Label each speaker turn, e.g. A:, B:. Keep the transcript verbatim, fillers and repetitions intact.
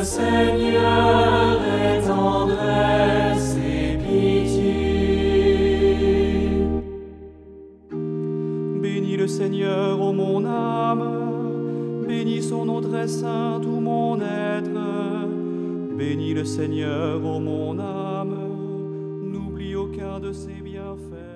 A: Seigneur est tendresse et pitié.
B: Bénis le Seigneur, ô mon âme, bénis son nom très saint, tout mon être. Bénis le Seigneur, ô mon âme, n'oublie aucun de ses bienfaits.